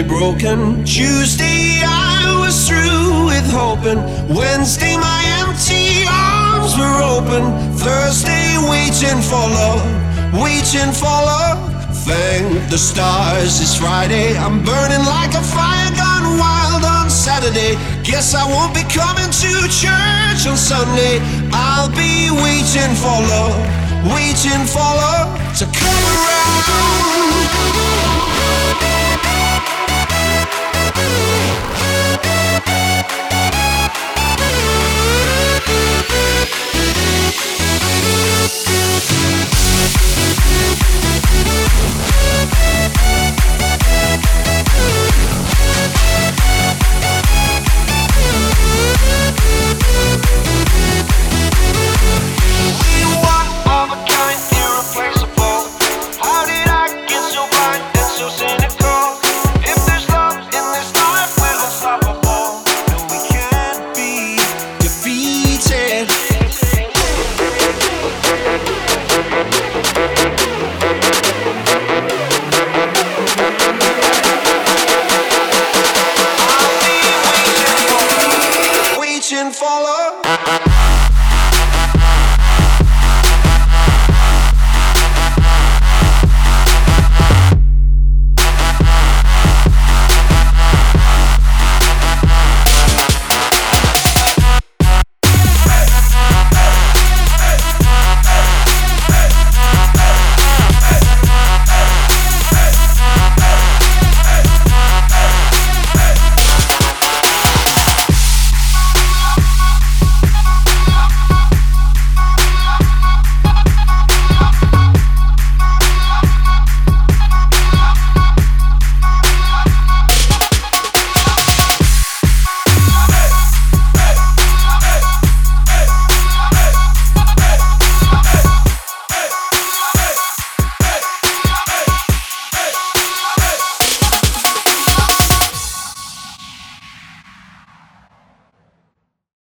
broken. Tuesday I was through with hoping. Wednesday my empty arms were open. Thursday waiting for love, waiting for love. Thank the stars it's Friday. I'm burning like a fire gone wild on Saturday. Guess I won't be coming to church on Sunday. I'll be waiting for love, waiting for love to come around.